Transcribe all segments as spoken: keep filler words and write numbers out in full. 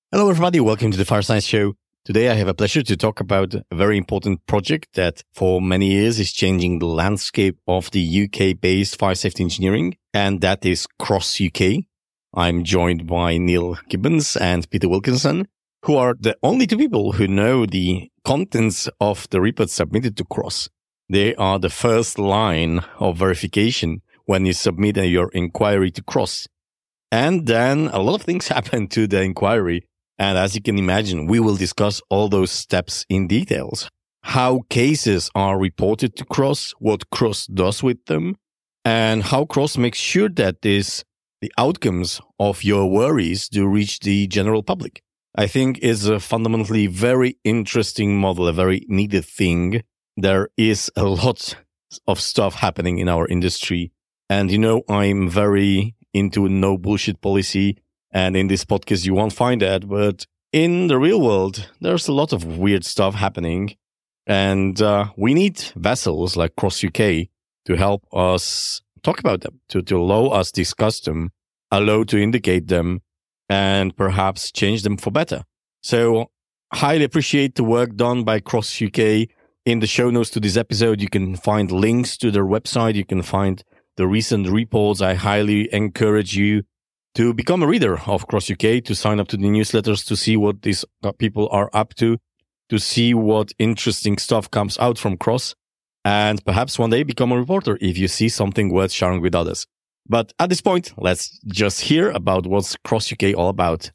Hello, everybody. Welcome to the Fire Science Show. Today, I have a pleasure to talk about a very important project that for many years is changing the landscape of the U K-based fire safety engineering, and that is Cross U K. I'm joined by Neil Gibbons and Peter Wilkinson, who are the only two people who know the contents of the report submitted to Cross. They are the first line of verification when you submit your inquiry to Cross. And then a lot of things happen to the inquiry. And as you can imagine, we will discuss all those steps in details. How cases are reported to Cross, what Cross does with them, and how Cross makes sure that this, the outcomes of your worries do reach the general public. I think is a fundamentally very interesting model, a very needed thing. There is a lot of stuff happening in our industry. And, you know, I'm very into no bullshit policy. And in this podcast, you won't find that. But in the real world, there's a lot of weird stuff happening. And uh, we need vessels like Cross U K to help us talk about them, to, to allow us discuss them, allow to indicate them, and perhaps change them for better. So highly appreciate the work done by Cross U K. In the show notes to this episode, you can find links to their website. You can find the recent reports. I highly encourage you to become a reader of Cross U K, to sign up to the newsletters, to see what these people are up to, to see what interesting stuff comes out from Cross, and perhaps one day become a reporter if you see something worth sharing with others. But at this point, let's just hear about what's Cross U K all about.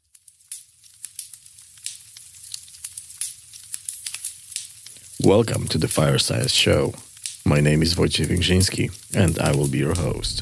Welcome to the Fire Science Show. My name is Wojciech Większyński, and I will be your host.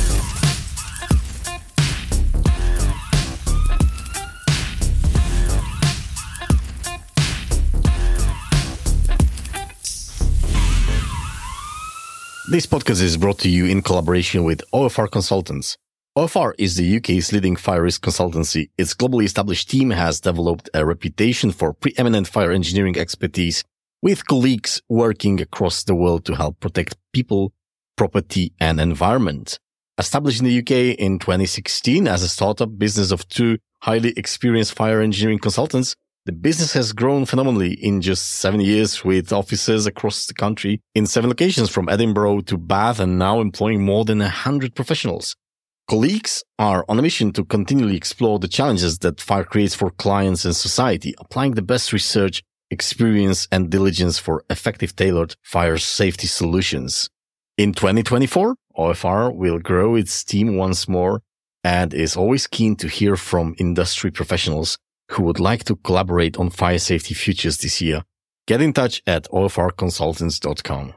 This podcast is brought to you in collaboration with O F R Consultants. O F R is the U K's leading fire risk consultancy. Its globally established team has developed a reputation for preeminent fire engineering expertise, with colleagues working across the world to help protect people, property, and environment. Established in the U K in twenty sixteen as a startup business of two highly experienced fire engineering consultants, the business has grown phenomenally in just seven years, with offices across the country in seven locations from Edinburgh to Bath, and now employing more than one hundred professionals. Colleagues are on a mission to continually explore the challenges that fire creates for clients and society, applying the best research, experience, and diligence for effective tailored fire safety solutions. In twenty twenty-four, O F R will grow its team once more and is always keen to hear from industry professionals who would like to collaborate on fire safety futures this year. Get in touch at O F R consultants dot com.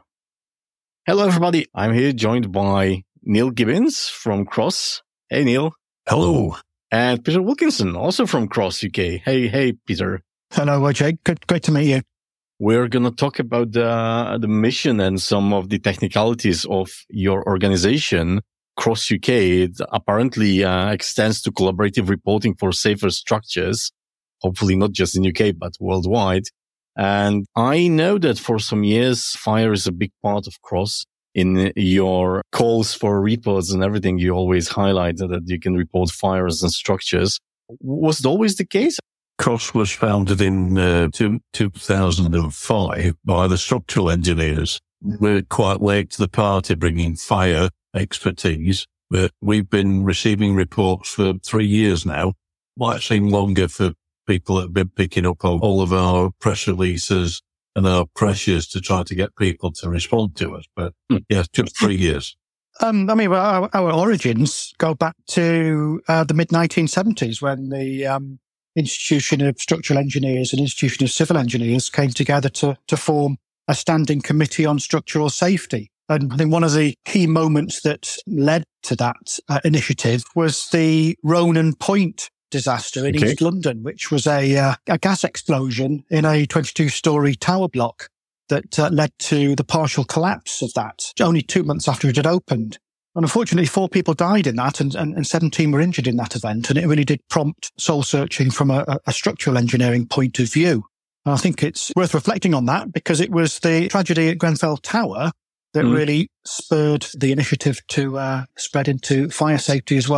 Hello, everybody. I'm here joined by Neil Gibbons from Cross. Hey, Neil. Hello. And Peter Wilkinson, also from Cross U K. Hey, hey, Peter. Hello, Wojciech. Good, great to meet you. We're going to talk about the, the mission and some of the technicalities of your organization, Cross U K. It apparently uh, extends to collaborative reporting for safer structures. Hopefully not just in U K, but worldwide. And I know that for some years, fire is a big part of Cross. In your calls for reports and everything, you always highlight that you can report fires and structures. Was it always the case? Cross was founded in uh, two, two thousand five by the structural engineers. We're quite late to the party bringing fire expertise, but we've been receiving reports for three years now. Might seem longer for people that have been picking up on all of our press releases and our pressures to try to get people to respond to us. But mm. yeah, just three years. Um, I mean, well, our, our origins go back to uh, the mid nineteen seventies when the um, Institution of Structural Engineers and Institution of Civil Engineers came together to, to form a standing committee on structural safety. And I think one of the key moments that led to that uh, initiative was the Ronan Point disaster in okay. East London, which was a, uh, a gas explosion in a twenty-two story tower block that uh, led to the partial collapse of that only two months after it had opened. And unfortunately, four people died in that and, and, and seventeen were injured in that event. And it really did prompt soul searching from a, a structural engineering point of view. And I think it's worth reflecting on that because it was the tragedy at Grenfell Tower that mm. really spurred the initiative to uh, spread into fire safety as well.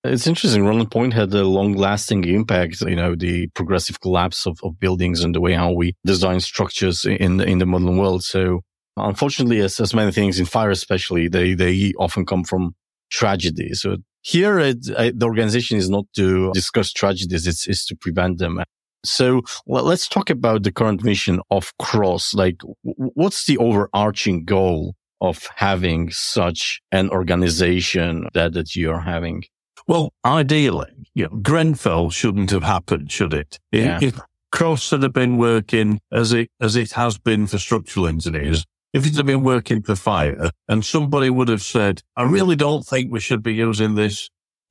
It's interesting. Roland Point had a long-lasting impact, you know, the progressive collapse of, of buildings and the way how we design structures in the, in the modern world. So unfortunately, as, as many things in fire especially, they, they often come from tragedy. So here, it, uh, the organization is not to discuss tragedies, it's, it's to prevent them. So well, let's talk about the current mission of CROSS. Like, w- what's the overarching goal of having such an organization that, that you're having? Well, ideally, you know, Grenfell shouldn't have happened, should it? Yeah. If CROSS had been working as it as it has been for structural engineers, if it had been working for fire, and somebody would have said, I really don't think we should be using this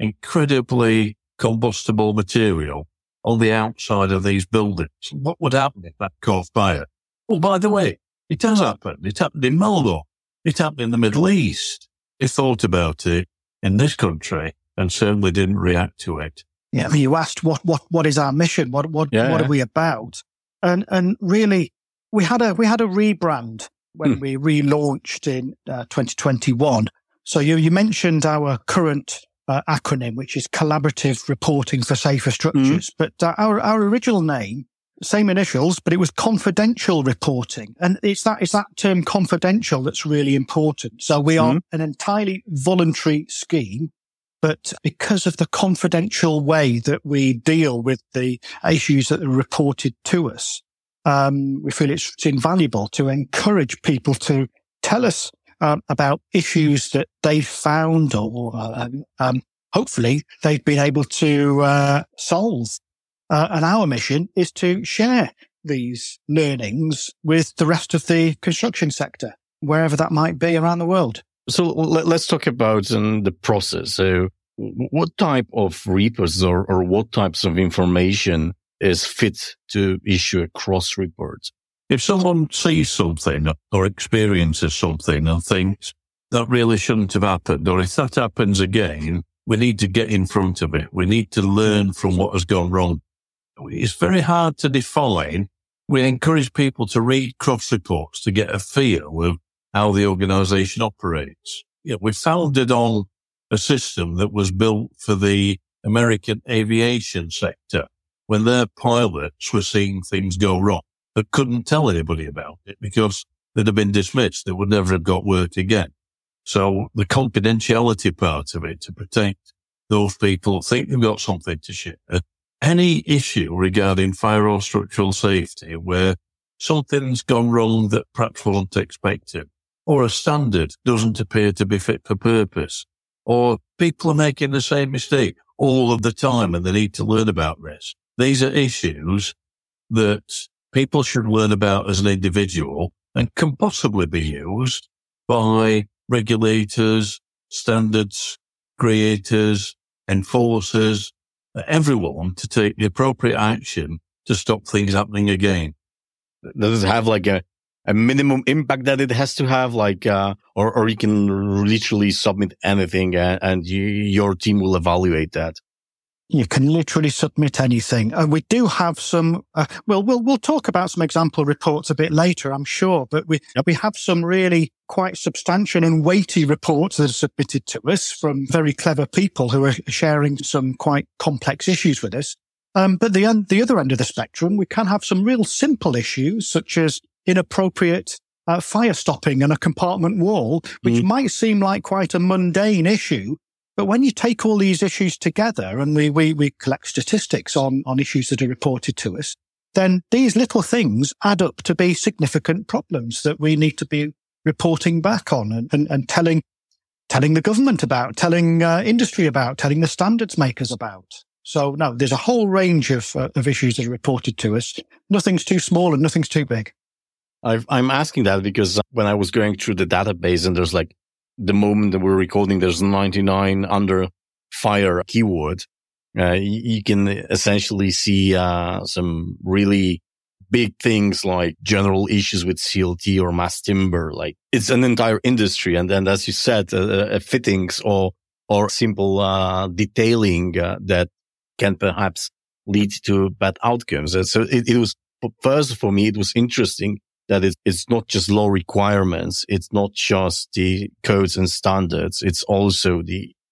incredibly combustible material on the outside of these buildings, what would happen if that caught fire? Well, by the way, it has happened. It happened in Malbo. It happened in the Middle East. They thought about it in this country and certainly didn't react to it. Yeah, I mean, you asked what what what is our mission? What what yeah, what yeah. are we about? And and really, we had a we had a rebrand when hmm. we relaunched in uh, twenty twenty-one. So you you mentioned our current uh, acronym, which is Collaborative Reporting for Safer Structures, mm. but uh, our our original name, same initials, but it was Confidential Reporting, and it's that it's that term confidential that's really important. So we are mm. an entirely voluntary scheme. But because of the confidential way that we deal with the issues that are reported to us, um, we feel it's, it's invaluable to encourage people to tell us um, about issues that they've found or um, um, hopefully they've been able to uh, solve. Uh, and our mission is to share these learnings with the rest of the construction sector, wherever that might be around the world. So let's talk about um, the process. So what type of reports or, or what types of information is fit to issue a CROSS report? If someone sees something or experiences something and thinks that really shouldn't have happened, or if that happens again, we need to get in front of it. We need to learn from what has gone wrong. It's very hard to define. We encourage people to read CROSS reports to get a feel of how the organization operates. You know, we're founded on a system that was built for the American aviation sector when their pilots were seeing things go wrong but couldn't tell anybody about it because they'd have been dismissed. They would never have got work again. So the confidentiality part of it to protect those people who think they've got something to share. Any issue regarding fire or structural safety where something's gone wrong that perhaps wasn't expected, or a standard doesn't appear to be fit for purpose, or people are making the same mistake all of the time and they need to learn about this. These are issues that people should learn about as an individual and can possibly be used by regulators, standards creators, enforcers, everyone to take the appropriate action to stop things happening again. Does it have like a, a minimum impact that it has to have, like, uh, or, or you can literally submit anything and, and you, your team will evaluate that? You can literally submit anything. And we do have some, uh, well, we'll, we'll talk about some example reports a bit later, I'm sure, but we, yep. we have some really quite substantial and weighty reports that are submitted to us from very clever people who are sharing some quite complex issues with us. Um, but the, the other end of the spectrum, we can have some real simple issues such as inappropriate uh, fire stopping and a compartment wall, which mm. might seem like quite a mundane issue. But when you take all these issues together and we, we, we collect statistics on, on issues that are reported to us, then these little things add up to be significant problems that we need to be reporting back on and, and, and telling, telling the government about, telling uh, industry about, telling the standards makers about. So no, there's a whole range of, uh, of issues that are reported to us. Nothing's too small and nothing's too big. I've, I'm asking that because when I was going through the database and there's like, the moment that we're recording, there's ninety-nine under fire keyword. Uh, you, you can essentially see uh, some really big things like general issues with C L T or mass timber. Like it's an entire industry. And then, as you said, uh, uh, fittings or or simple uh, detailing uh, that can perhaps lead to bad outcomes. And so it, it was, first for me, it was interesting that it's not just law requirements. It's not just the codes and standards. It's also the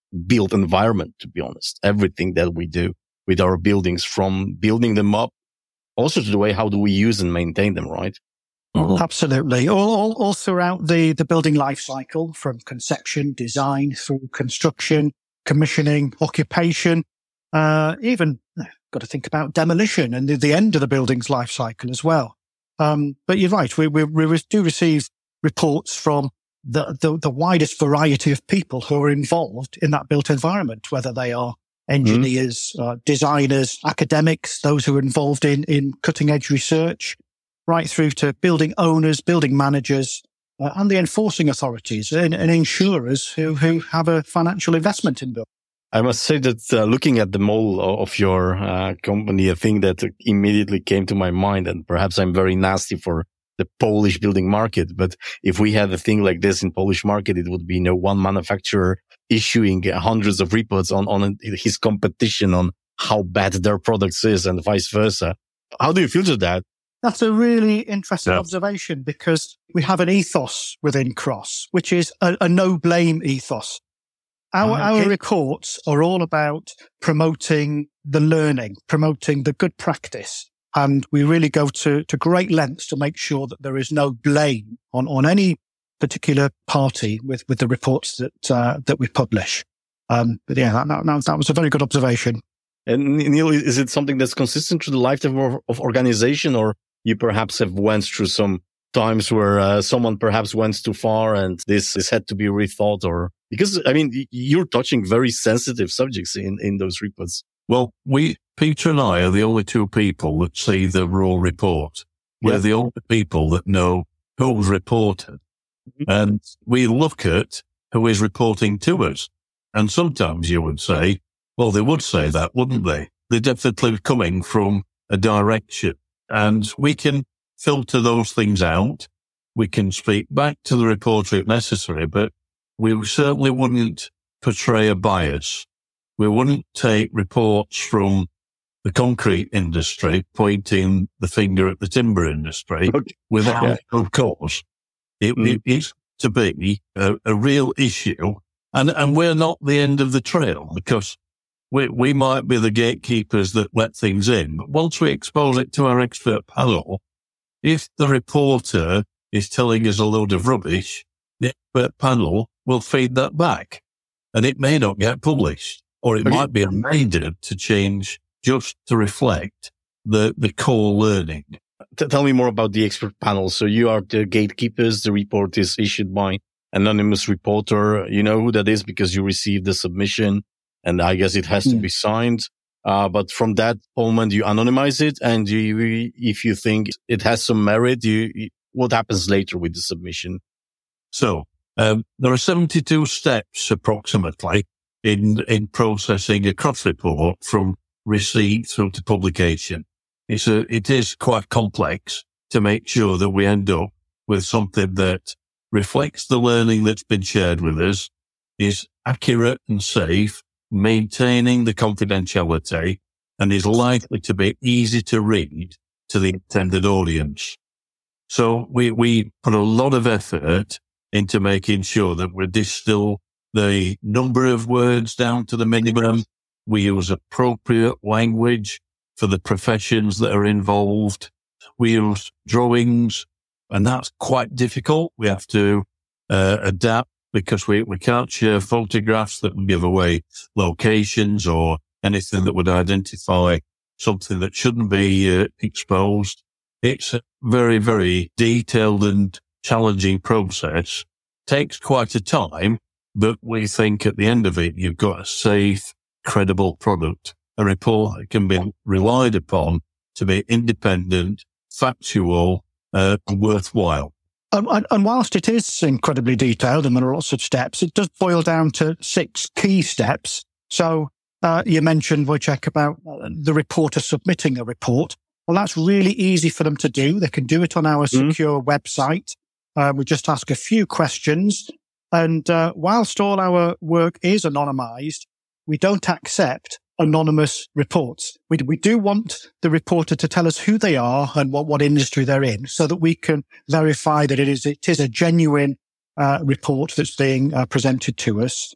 built environment, to be honest. Everything that we do with our buildings, from building them up, also to the way how do we use and maintain them, right? Mm-hmm. Absolutely. All, all, all throughout the, the building life cycle, from conception, design, through construction, commissioning, occupation, uh, even got to think about demolition and the, the end of the building's life cycle as well. Um, but you're right. We, we, we do receive reports from the, the, the widest variety of people who are involved in that built environment, whether they are engineers, mm-hmm. uh, designers, academics, those who are involved in, in cutting edge research, right through to building owners, building managers, uh, and the enforcing authorities and, and insurers who, who have a financial investment in buildings. I must say that uh, looking at the model of your uh, company, a thing that immediately came to my mind, and perhaps I'm very nasty for the Polish building market, but if we had a thing like this in Polish market, it would be, you know, one manufacturer issuing hundreds of reports on, on his competition on how bad their products is and vice versa. How do you feel to that? That's a really interesting yeah. observation, because we have an ethos within Cross, which is a, a no-blame ethos. Our, okay. our reports are all about promoting the learning, promoting the good practice. And we really go to, to great lengths to make sure that there is no blame on, on any particular party with, with the reports that, uh, that we publish. Um, but yeah, that, that, that was a very good observation. And Neil, is it something that's consistent through the lifetime of, of organization, or you perhaps have went through some times where uh, someone perhaps went too far and this, this had to be rethought? Or because, I mean, you're touching very sensitive subjects in, in those reports. Well, we, Peter and I are the only two people that see the raw report. We're yeah. the only people that know who's reported. Mm-hmm. And we look at who is reporting to us. And sometimes you would say, well, they would say that, wouldn't they? They're definitely coming from a direction. And we can filter those things out. We can speak back to the reporter if necessary, but we certainly wouldn't portray a bias. We wouldn't take reports from the concrete industry pointing the finger at the timber industry okay. without, yeah. of course. It, mm. it is to be a, a real issue. And, and we're not the end of the trail, because we, we might be the gatekeepers that let things in. But once we expose it to our expert panel, if the reporter is telling us a load of rubbish, the expert panel will feed that back, and it may not get published, or it okay. might be amended to change just to reflect the, the core learning. T- tell me more about the expert panel. So you are the gatekeepers. The report is issued by an anonymous reporter. You know who that is because you received the submission, and I guess it has mm. to be signed. Uh, but from that moment, you anonymize it, and you, if you think it has some merit, you, what happens later with the submission? So, um, there are seventy-two steps approximately in, in processing a cross report from receipt through to publication. It's a, it is quite complex to make sure that we end up with something that reflects the learning that's been shared with us, is accurate and safe, maintaining the confidentiality, and is likely to be easy to read to the intended audience. So we, we put a lot of effort into making sure that we distill the number of words down to the minimum. We use appropriate language for the professions that are involved. We use drawings, and that's quite difficult. We have to uh, adapt, because we, we can't share photographs that would give away locations or anything that would identify something that shouldn't be uh, exposed. It's a very, very detailed and challenging process. Takes quite a time, but we think at the end of it, you've got a safe, credible product, a report that can be relied upon to be independent, factual, uh, and worthwhile. Um, and, and whilst it is incredibly detailed and there are lots of steps, it does boil down to six key steps. So uh, you mentioned, Wojciech, about uh, the reporter submitting a report. Well, that's really easy for them to do. They can do it on our mm-hmm. secure website. Uh, we just ask a few questions. And uh, whilst all our work is anonymized, we don't accept anonymous reports. We, we do want the reporter to tell us who they are and what, what industry they're in, so that we can verify that it is, it is a genuine uh, report that's being uh, presented to us.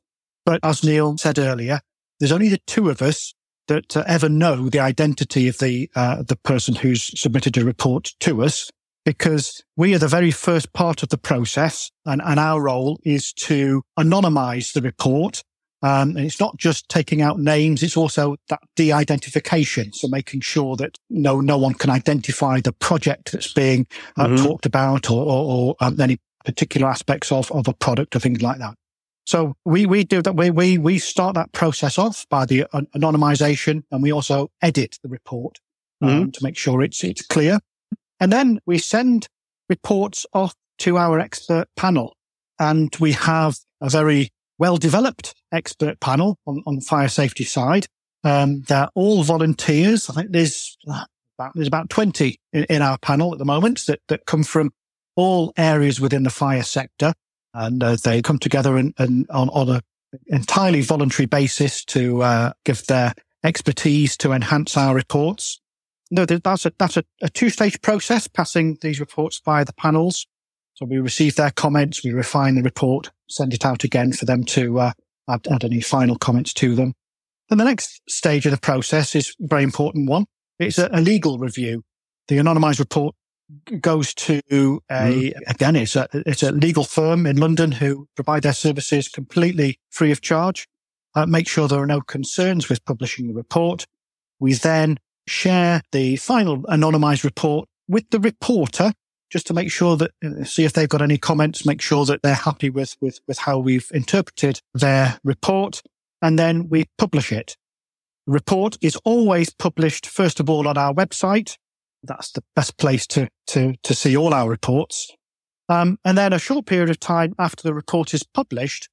But as Neil said earlier, there's only the two of us that uh, ever know the identity of the uh, the person who's submitted a report to us, because we are the very first part of the process, and, and our role is to anonymize the report. Um, and it's not just taking out names, it's also that de-identification. So making sure that no no one can identify the project that's being uh, mm-hmm. talked about, or, or, or um, any particular aspects of, of a product or things like that. So we, we do that. We, we, we start that process off by the anonymization, and we also edit the report um, mm-hmm. to make sure it's, it's clear. And then we send reports off to our expert panel, and we have a very well-developed expert panel on, on the fire safety side. Um, they're all volunteers. I think there's about, there's about twenty in, in our panel at the moment that, that come from all areas within the fire sector. And uh, they come together and, and on, on an entirely voluntary basis to uh, give their expertise to enhance our reports. No, that's a that's a, a two-stage process, passing these reports via the panels. So we receive their comments, we refine the report, send it out again for them to uh, add, add any final comments to them. Then the next stage of the process is a very important one. It's a, a legal review. The anonymised report goes to a, mm. again, it's a, it's a legal firm in London who provide their services completely free of charge, uh, make sure there are no concerns with publishing the report. We then share the final anonymised report with the reporter, just to make sure that, uh, see if they've got any comments, make sure that they're happy with, with, with how we've interpreted their report, and then we publish it. The report is always published, first of all, on our website. That's the best place to, to, to see all our reports. Um, and then a short period of time after the report is published,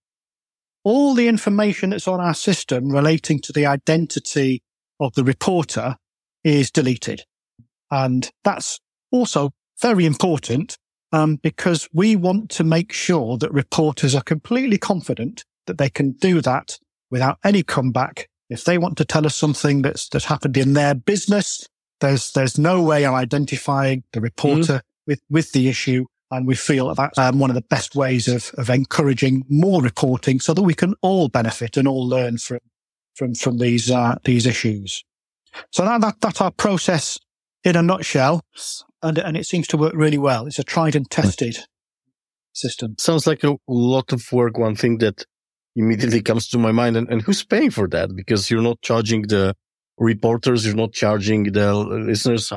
all the information that's on our system relating to the identity of the reporter is deleted. And that's also very important, um, because we want to make sure that reporters are completely confident that they can do that without any comeback. If they want to tell us something that's, that's happened in their business, There's there's no way of identifying the reporter mm. with, with the issue, and we feel that that's um, one of the best ways of, of encouraging more reporting, so that we can all benefit and all learn from from from these uh, these issues. So that, that that's our process in a nutshell, and and it seems to work really well. It's a tried and tested system. Sounds like a lot of work. One thing that immediately comes to my mind, and, and who's paying for that? Because you're not charging the reporters, you're not charging the listeners.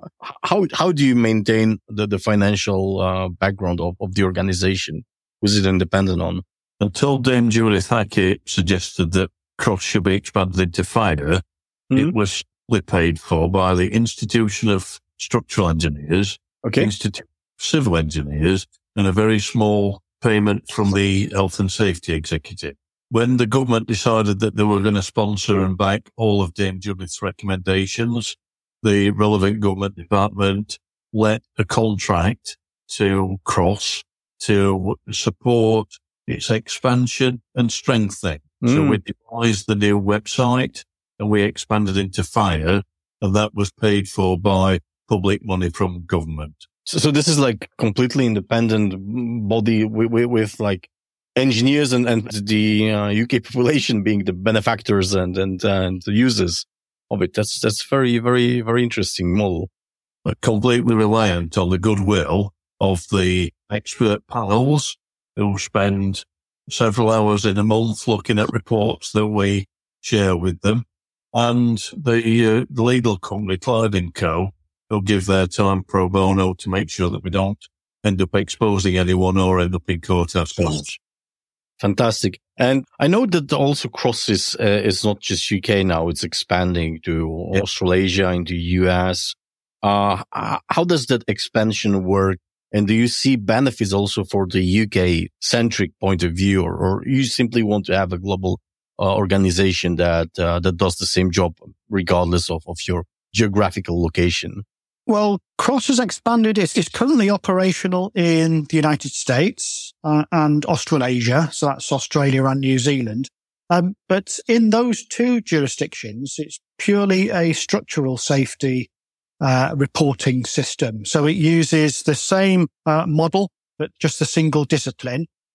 How how do you maintain the, the financial uh, background of, of the organization? Was it independent on? Until Dame Judith Hackett suggested that Cross should be expanded into fire, mm-hmm. it was paid for by the Institution of Structural Engineers, okay. Institute of Civil Engineers, and a very small payment from the Health and Safety Executive. When the government decided that they were going to sponsor and back all of Dame Judith's recommendations, the relevant government department let a contract to Cross to support its expansion and strengthening. Mm. So we devised the new website and we expanded into fire, and that was paid for by public money from government. So, so this is like completely independent body with, with, with like engineers and, and the uh, U K population being the benefactors and, and, and the users of it. That's, that's very, very, very interesting model. But completely reliant on the goodwill of the expert panels who spend several hours in a month looking at reports that we share with them, and the, uh, the legal company, Clyde and Co, who'll give their time pro bono to make sure that we don't end up exposing anyone or end up in court ourselves. Fantastic. And I know that also Cross is, uh, is not just U K now, it's expanding to yep. Australasia, into U S. Uh, how does that expansion work? And do you see benefits also for the U K-centric point of view, or, or you simply want to have a global uh, organization that uh, that does the same job regardless of, of your geographical location? Well, Cross has expanded. It's, it's currently operational in the United States uh, and Australasia, so that's Australia and New Zealand. Um, but in those two jurisdictions, it's purely a structural safety Uh, reporting system. So it uses the same uh, model, but just a single discipline.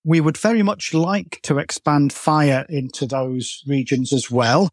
we would very much like to expand fire into those regions as well.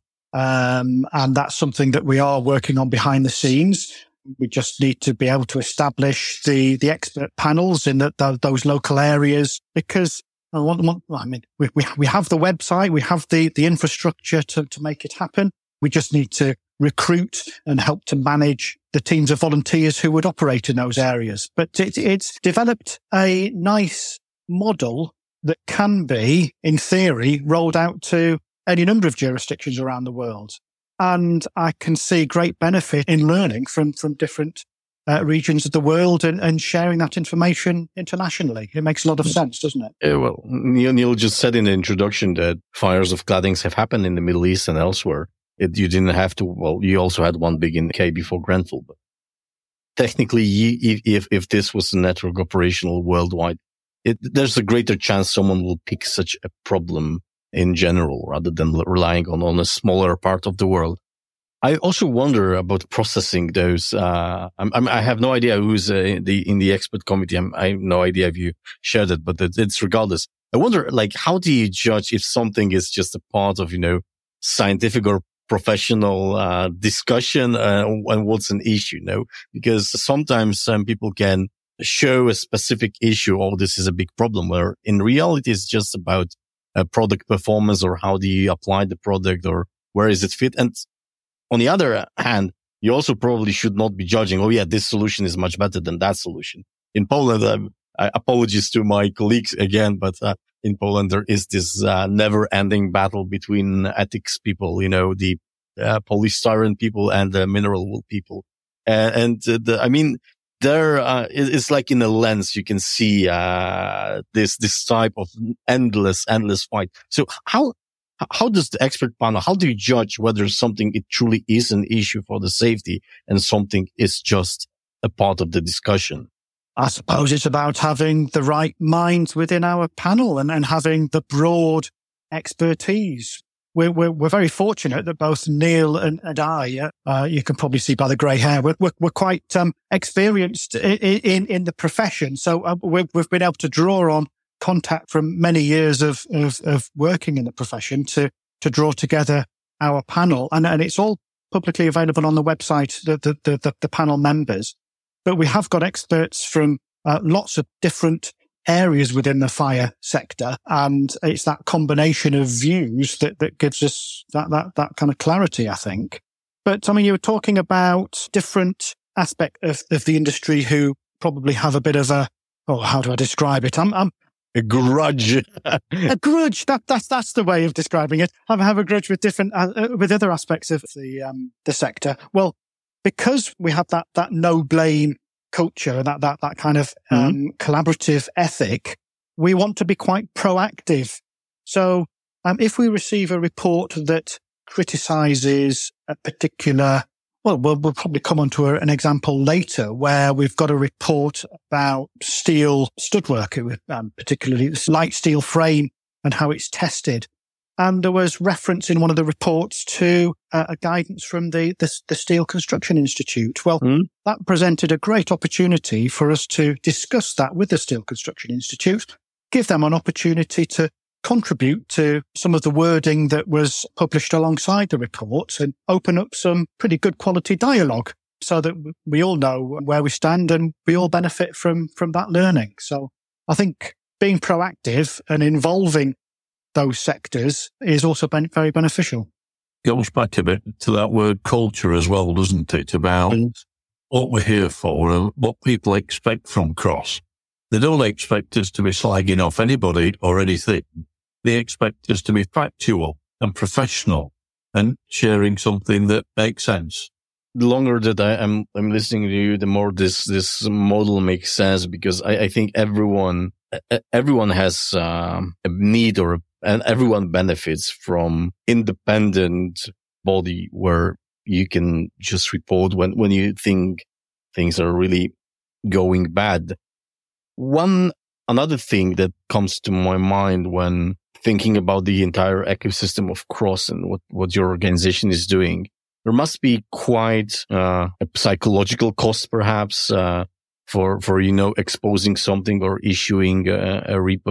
Um, and that's something that we are working on behind the scenes. We just need to be able to establish the, the expert panels in the, the, those local areas, because I, want, I mean, we, we, we have the website, we have the, the infrastructure to, to make it happen. We just need to recruit and help to manage the teams of volunteers who would operate in those areas. But it, it's developed a nice model that can be, in theory, rolled out to any number of jurisdictions around the world. And I can see great benefit in learning from, from different uh, regions of the world and, and sharing that information internationally. It makes a lot of sense, doesn't it? Yeah, well, Neil, Neil just said in the introduction that fires of claddings have happened in the Middle East and elsewhere. It, you didn't have to, well, you also had one big in the U K before Grenfell. But technically, if, if this was a network operational worldwide, it, there's a greater chance someone will pick such a problem in general, rather than relying on, on a smaller part of the world. I also wonder about processing those. Uh, I'm, I'm, I have no idea who's uh, in the in the expert committee. I'm, I have no idea if you shared it, but it, it's regardless. I wonder, like, how do you judge if something is just a part of, you know, scientific or professional uh, discussion uh, and what's an issue? You know, because sometimes some people can show a specific issue. Oh, this is a big problem. Where in reality, it's just about Uh, product performance, or how do you apply the product, or where is it fit? And on the other hand, you also probably should not be judging, oh yeah, this solution is much better than that solution. In Poland, um, I, apologies to my colleagues again, but uh, in Poland there is this uh, never-ending battle between ethics people, you know, the uh, polystyrene people and the mineral wool people. Uh, and uh, the, I mean, There, uh, it's like in a lens, you can see, uh, this, this type of endless, endless fight. So how, how does the expert panel, how do you judge whether something, it truly is an issue for the safety and something is just a part of the discussion? I suppose it's about having the right minds within our panel and, and having the broad expertise. We're, we're, we're very fortunate that both Neil and, and I, uh, you can probably see by the grey hair, we're, we're, we're quite um, experienced in, in, in the profession. So uh, we've, we've been able to draw on contact from many years of, of, of working in the profession to, to draw together our panel. And, and it's all publicly available on the website, the, the, the, the panel members. But we have got experts from uh, lots of different areas within the fire sector, and it's that combination of views that, that gives us that, that, that kind of clarity, I think. But I mean, you were talking about different aspects of, of the industry who probably have a bit of a, oh, how do I describe it? I'm, I'm a grudge. a grudge. That, that's, that's the way of describing it. I have a grudge with different, uh, with other aspects of the, um, the sector. Well, because we have that, that no blame culture and that, that, that kind of, um, mm-hmm. collaborative ethic, we want to be quite proactive. So, um, if we receive a report that criticizes a particular, well, we'll, we'll probably come on to a, an example later where we've got a report about steel stud-work, um, particularly light steel frame and how it's tested. And there was reference in one of the reports to uh, a guidance from the, the, the Steel Construction Institute. Well, mm. that presented a great opportunity for us to discuss that with the Steel Construction Institute, give them an opportunity to contribute to some of the wording that was published alongside the report and open up some pretty good quality dialogue so that we all know where we stand and we all benefit from, from that learning. So I think being proactive and involving those sectors is also ben- very beneficial. Goes back a bit to that word culture as well, doesn't it? About mm. what we're here for and what people expect from Cross. They don't expect us to be slagging off anybody or anything. They expect us to be factual and professional and sharing something that makes sense. The longer that I am I'm listening to you, the more this this model makes sense, because I, I think everyone everyone has um, a need or a And everyone benefits from independent body where you can just report when, when you think things are really going bad. One, another thing that comes to my mind when thinking about the entire ecosystem of Cross and what, what your organization is doing, there must be quite uh, a psychological cost perhaps uh, for, for, you know, exposing something or issuing a, a report.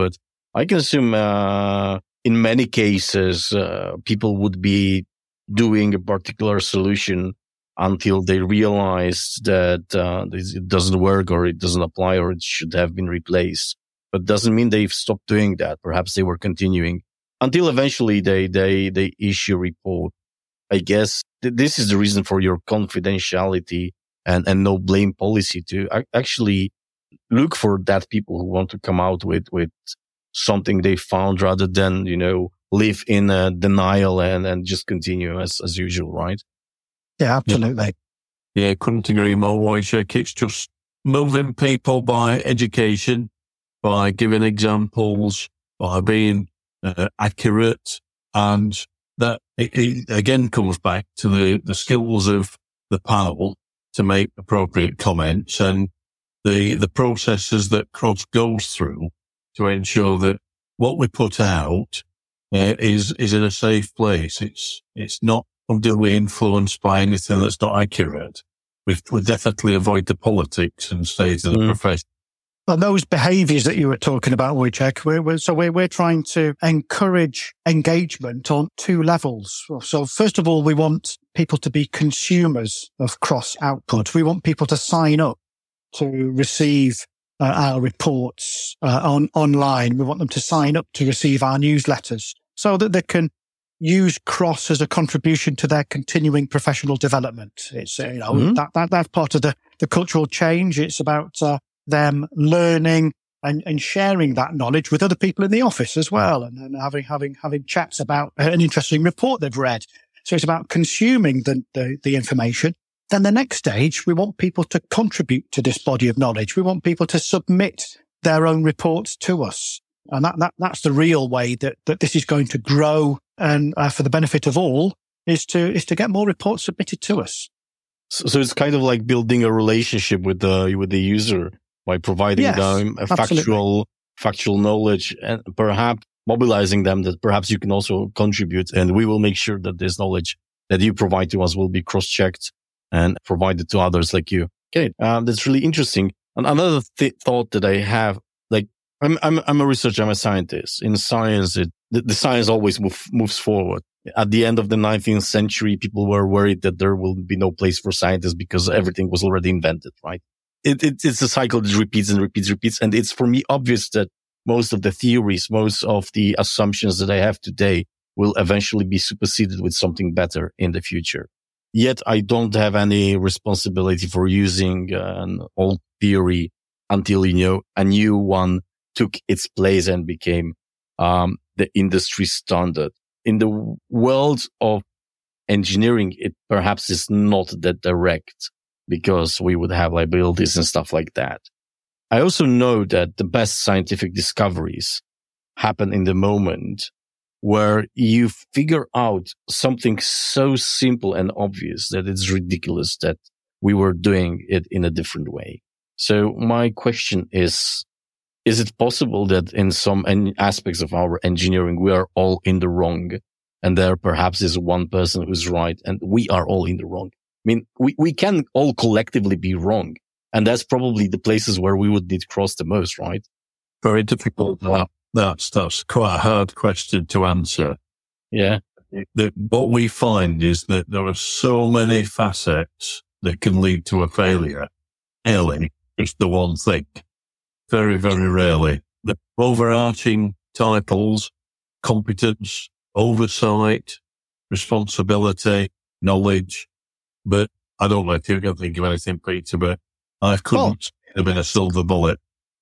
I can assume uh, in many cases, uh, people would be doing a particular solution until they realize that uh, it doesn't work or it doesn't apply or it should have been replaced. But doesn't mean they've stopped doing that. Perhaps they were continuing until eventually they they they issue a report. I guess th- this is the reason for your confidentiality and, and no blame policy to actually look for that people who want to come out with, with something they found rather than, you know, live in uh, denial and, and just continue as, as usual, right? Yeah, absolutely. Yeah, yeah, couldn't agree more, Wojciech. It's just moving people by education, by giving examples, by being uh, accurate. And that it, it again comes back to the, the skills of the panel to make appropriate comments and the, the processes that Cross goes through to ensure that what we put out uh, is, is in a safe place. It's, it's not unduly influenced by anything that's not accurate. We we definitely avoid the politics and stay to the mm. profession. Well, those behaviours that you were talking about, Wojciech, we're, we're, so we're, we're trying to encourage engagement on two levels. So first of all, we want people to be consumers of Cross output. We want people to sign up to receive uh, our reports uh, on online. We want them to sign up to receive our newsletters so that they can use Cross as a contribution to their continuing professional development. It's, you know, mm-hmm. that, that, that's part of the, the cultural change. It's about, uh, them learning and, and sharing that knowledge with other people in the office as well, and, and having having having chats about an interesting report they've read. So it's about consuming the, the the information. Then the next stage, we want people to contribute to this body of knowledge. We want people to submit their own reports to us, and that that that's the real way that that this is going to grow, and uh, for the benefit of all, is to is to get more reports submitted to us. So, so it's kind of like building a relationship with the with the user. By providing yes, them a factual, factual knowledge and perhaps mobilizing them that perhaps you can also contribute. And we will make sure that this knowledge that you provide to us will be cross-checked and provided to others like you. Okay. Um, that's really interesting. And another th- thought that I have, like, I'm, I'm, I'm a researcher, I'm a scientist. In science, it, the, the science always move, moves forward. At the end of the nineteenth century, people were worried that there will be no place for scientists because everything was already invented, right? It, it, it's a cycle that repeats and repeats, repeats. And it's for me obvious that most of the theories, most of the assumptions that I have today will eventually be superseded with something better in the future. Yet I don't have any responsibility for using uh, an old theory until, you know, a new one took its place and became um, the industry standard. In the world of engineering, it perhaps is not that direct, because we would have liabilities and stuff like that. I also know that the best scientific discoveries happen in the moment where you figure out something so simple and obvious that it's ridiculous that we were doing it in a different way. So my question is, is it possible that in some aspects of our engineering, we are all in the wrong and there perhaps is one person who's right and we are all in the wrong? I mean, we, we can all collectively be wrong. And that's probably the places where we would need Cross the most, right? Very difficult. That, that's, that's quite a hard question to answer. Yeah. The, what we find is that there are so many facets that can lead to a failure. Rarely, it's the one thing. Very, very rarely. The overarching titles, competence, oversight, responsibility, knowledge. But I don't know if you can think of anything, Peter, but I couldn't oh. have been a silver bullet.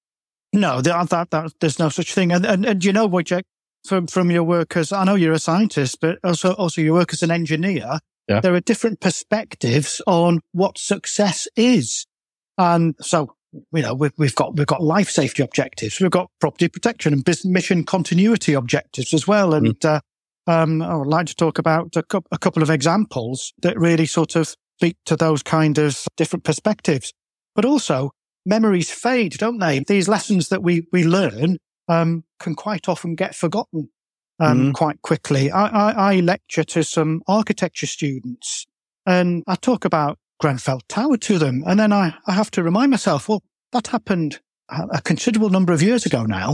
No, that, that, that, there's no such thing. And, and, and you know, Wojciech, from, from your work as, I know you're a scientist, but also, also your work as an engineer, yeah. There are different perspectives on what success is. And so, you know, we've, we've got, we've got life safety objectives. We've got property protection and business mission continuity objectives as well. And, mm. uh, Um, I would like to talk about a, cu- a couple of examples that really sort of speak to those kind of different perspectives. But also, memories fade, don't they? These lessons that we, we learn um, can quite often get forgotten um, mm. quite quickly. I, I, I lecture to some architecture students and I talk about Grenfell Tower to them. And then I, I have to remind myself, well, that happened a considerable number of years ago now.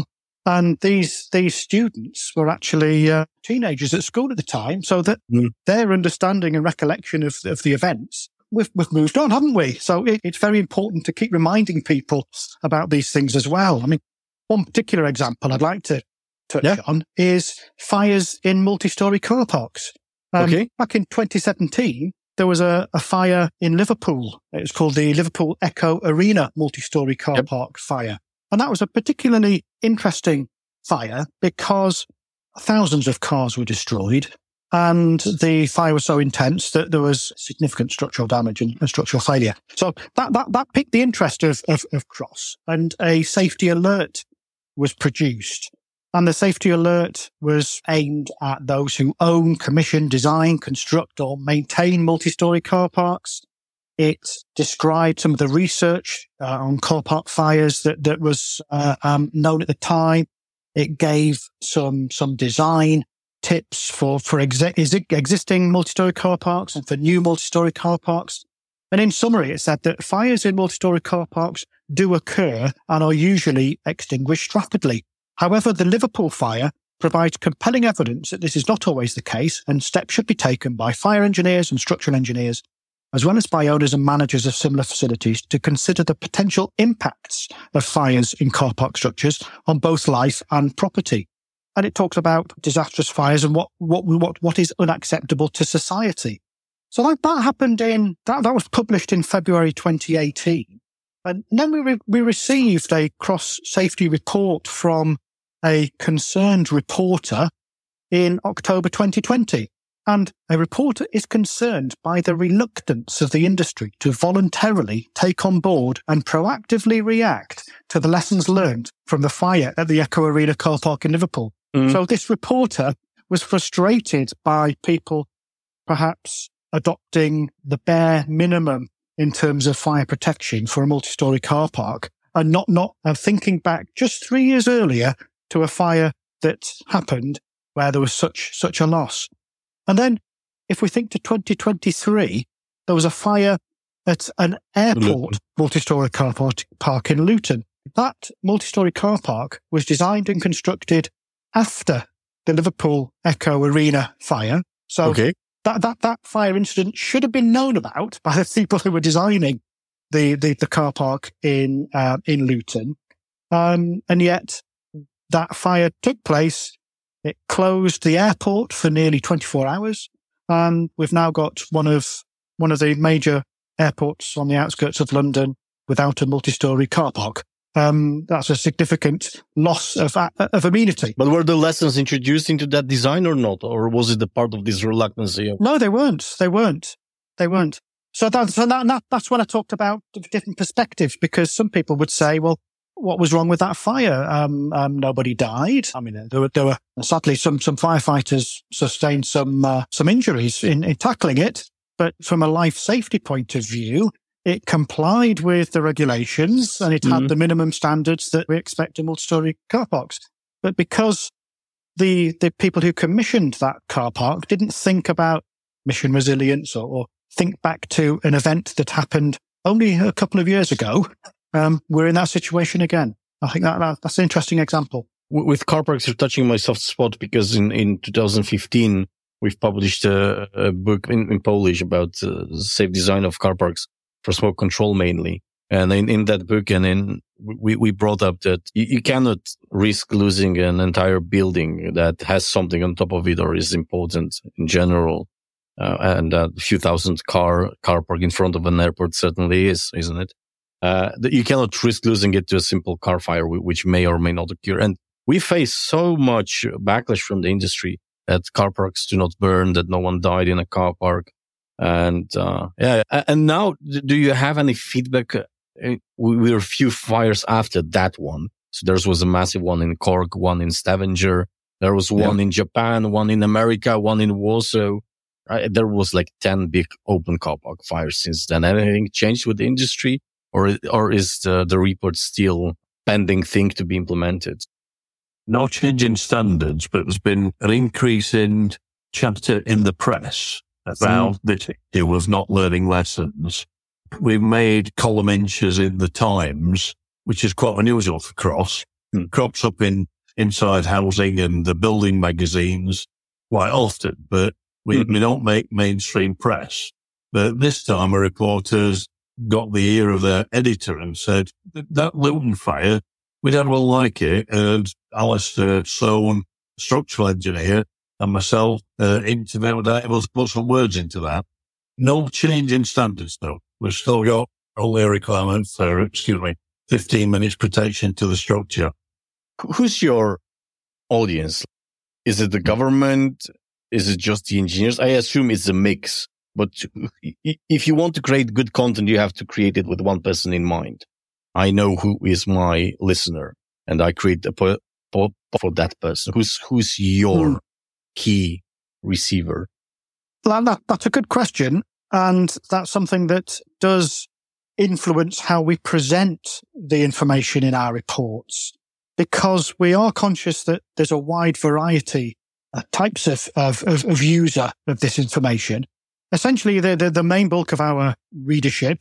And these these students were actually uh, teenagers at school at the time, so that mm. their understanding and recollection of, of the events, we've, we've moved on, haven't we? So it, it's very important to keep reminding people about these things as well. I mean, one particular example I'd like to touch yeah. on is fires in multi-storey car parks. Um, okay. Back in twenty seventeen, there was a, a fire in Liverpool. It was called the Liverpool Echo Arena multi-storey car yep. park fire. And that was a particularly interesting fire because thousands of cars were destroyed and the fire was so intense that there was significant structural damage and, and structural failure. So that, that, that piqued the interest of, of, of Cross, and a safety alert was produced. And the safety alert was aimed at those who own, commission, design, construct or maintain multi-storey car parks. It described some of the research uh, on car park fires that, that was uh, um, known at the time. It gave some some design tips for, for ex- existing multi-storey car parks and for new multi-storey car parks. And in summary, it said that fires in multi-storey car parks do occur and are usually extinguished rapidly. However, the Liverpool fire provides compelling evidence that this is not always the case, and steps should be taken by fire engineers and structural engineers, as well as by owners and managers of similar facilities, to consider the potential impacts of fires in car park structures on both life and property. And it talks about disastrous fires and what what what, what is unacceptable to society. So that, that happened in, that, that was published in February twenty eighteen. And then we re, we received a cross-safety report from a concerned reporter in October twenty twenty. And a reporter is concerned by the reluctance of the industry to voluntarily take on board and proactively react to the lessons learned from the fire at the Echo Arena car park in Liverpool. Mm. So this reporter was frustrated by people perhaps adopting the bare minimum in terms of fire protection for a multi-storey car park, and not, not uh, thinking back just three years earlier to a fire that happened where there was such, such a loss. And then, if we think to twenty twenty-three, there was a fire at an airport multi-storey car park in Luton. That multi-storey car park was designed and constructed after the Liverpool Echo Arena fire. So okay. that, that, that fire incident should have been known about by the people who were designing the, the, the car park in, uh, in Luton. Um, and yet that fire took place. It closed the airport for nearly twenty-four hours, and we've now got one of one of the major airports on the outskirts of London without a multi-storey car park. Um, that's a significant loss of of amenity. But were the lessons introduced into that design or not, or was it the part of this reluctance? No, they weren't. They weren't. They weren't. So, that, so that, that, that's when I talked about different perspectives, because some people would say, well, what was wrong with that fire? Um, um, nobody died. I mean, there were, there were sadly some, some firefighters sustained some, uh, some injuries in, in tackling it. But from a life safety point of view, it complied with the regulations and it had mm. the minimum standards that we expect in multi-storey car parks. But because the, the people who commissioned that car park didn't think about mission resilience or, or think back to an event that happened only a couple of years ago, Um, we're in that situation again. I think that, that that's an interesting example. With car parks, you're touching my soft spot, because in, in two thousand fifteen, we've published a, a book in, in Polish about uh, safe design of car parks for smoke control mainly. And in, in that book, and in we, we brought up that you, you cannot risk losing an entire building that has something on top of it or is important in general. Uh, and a few thousand car car park in front of an airport certainly is, isn't it? Uh, that you cannot risk losing it to a simple car fire, which may or may not occur. And we face so much backlash from the industry that car parks do not burn, that no one died in a car park. And, uh, yeah. And now, do you have any feedback? We were a few fires after that one. So there was a massive one in Cork, one in Stavanger. There was one yeah. in Japan, one in America, one in Warsaw. Right? There was like ten big open car park fires since then. Anything changed with the industry? Or, or is the, the report still pending thing to be implemented? No change in standards, but there's been an increase in chatter in the press about mm. the issue of not learning lessons. We've made column inches in the Times, which is quite unusual for Cross. Mm. Crops up in Inside Housing and the building magazines quite often, but we, mm-hmm. we don't make mainstream press. But this time a reporter's got the ear of their editor and said, that Luton fire, we don't all like it. And Alistair Soane, structural engineer, and myself, uh, interviewed, I able to put some words into that. No change in standards, though. We've still got all the requirements for, excuse me, fifteen minutes protection to the structure. Who's your audience? Is it the government? Is it just the engineers? I assume it's a mix. But if you want to create good content, you have to create it with one person in mind. I know who is my listener, and I create a po- po- for that person. Who's who's your mm. key receiver? Well, that, that's a good question, and that's something that does influence how we present the information in our reports, because we are conscious that there's a wide variety of types of of, of, of user of this information. Essentially, the, the, the main bulk of our readership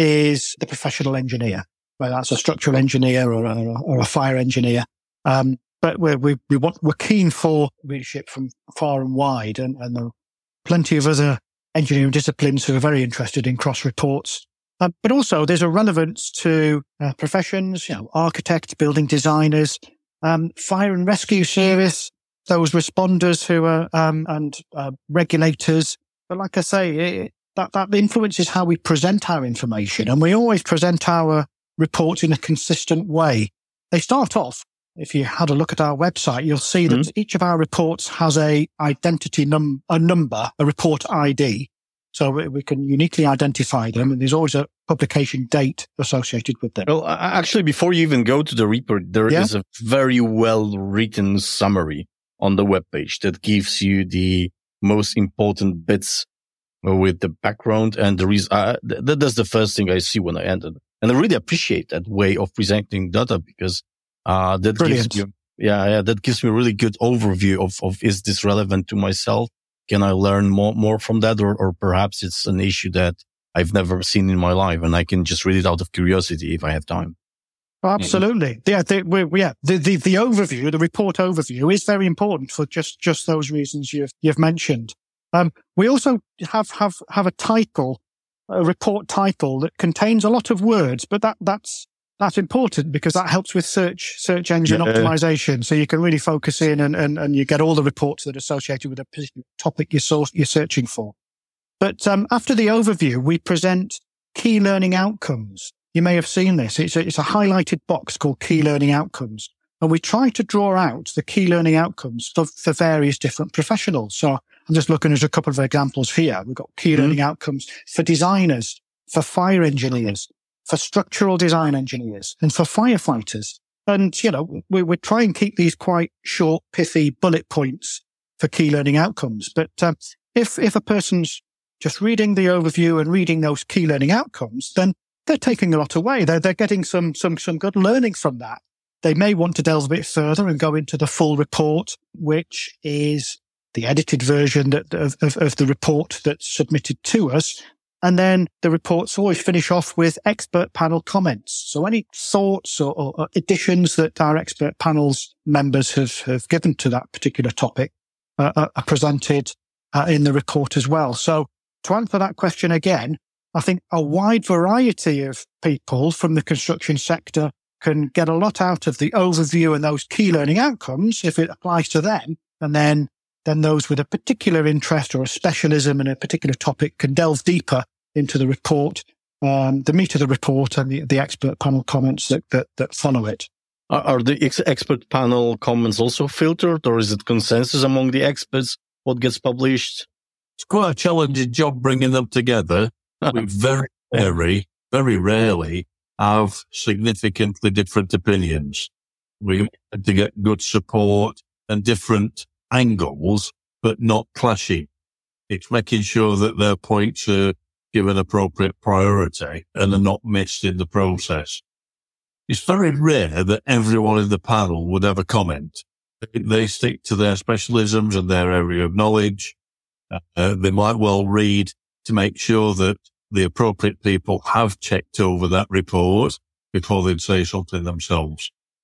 is the professional engineer, whether that's a structural engineer or a, or a fire engineer. Um, but we're, we, we want, we're keen for readership from far and wide, and, and there are plenty of other engineering disciplines who are very interested in cross reports. Uh, but also there's a relevance to uh, professions, you know, architects, building designers, um, fire and rescue service, those responders who are, um, and uh, regulators. But like I say, it, that, that influences how we present our information, and we always present our reports in a consistent way. They start off, if you had a look at our website, you'll see that mm-hmm. each of our reports has a identity num a number, a report I D. So we, we can uniquely identify them, and there's always a publication date associated with them. Well, actually, before you even go to the report, there yeah? is a very well written summary on the webpage that gives you the most important bits with the background and the reason. Uh, th- that's the first thing I see when I enter. And I really appreciate that way of presenting data, because uh, that Brilliant. gives me, yeah, yeah, that gives me a really good overview of, of, is this relevant to myself? Can I learn more, more from that? Or, or perhaps it's an issue that I've never seen in my life and I can just read it out of curiosity if I have time. Absolutely. Yeah. The, we, yeah. The, the, the overview, the report overview is very important for just, just those reasons you've, you've mentioned. Um, we also have, have, have a title, a report title that contains a lot of words, but that, that's, that's important because that helps with search, search engine yeah. optimization. So you can really focus in and, and, and you get all the reports that are associated with a particular topic you're, source, you're searching for. But, um, after the overview, we present key learning outcomes. You may have seen this. It's a, it's a highlighted box called Key Learning Outcomes. And we try to draw out the key learning outcomes for, for various different professionals. So I'm just looking at a couple of examples here. We've got key mm-hmm. learning outcomes for designers, for fire engineers, for structural design engineers, and for firefighters. And, you know, we, we try and keep these quite short, pithy bullet points for key learning outcomes. But um, if, if a person's just reading the overview and reading those key learning outcomes, then they're taking a lot away. They're, they're getting some, some, some good learning from that. They may want to delve a bit further and go into the full report, which is the edited version that, of, of, of the report that's submitted to us. And then the reports always finish off with expert panel comments. So any thoughts or, or additions that our expert panel's members have, have given to that particular topic uh, are, are presented uh, in the report as well. So to answer that question again, I think a wide variety of people from the construction sector can get a lot out of the overview and those key learning outcomes if it applies to them. And then, then those with a particular interest or a specialism in a particular topic can delve deeper into the report, um, the meat of the report and the, the expert panel comments that, that, that follow it. Are, are the ex- expert panel comments also filtered, or is it consensus among the experts what gets published? It's quite a challenging job bringing them together. We very, very, very rarely have significantly different opinions. We have to get good support and different angles, but not clashing. It's making sure that their points are given appropriate priority and are not missed in the process. It's very rare that everyone in the panel would have a comment. They stick to their specialisms and their area of knowledge. Uh, they might well read to make sure that the appropriate people have checked over that report before they'd say something themselves.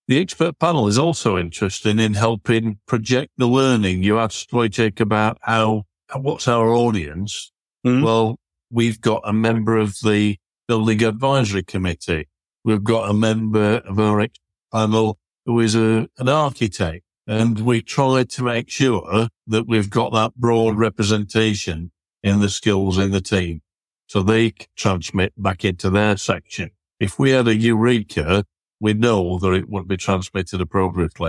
The expert panel is also interested in helping project the learning. You asked, Wojciech, about how, what's our audience? Mm-hmm. Well, we've got a member of the Building Advisory Committee. We've got a member of our expert panel who is a, an architect. And we try to make sure that we've got that broad representation in the skills in the team so they can transmit back into their section. If we had a eureka, we know that it would be transmitted appropriately.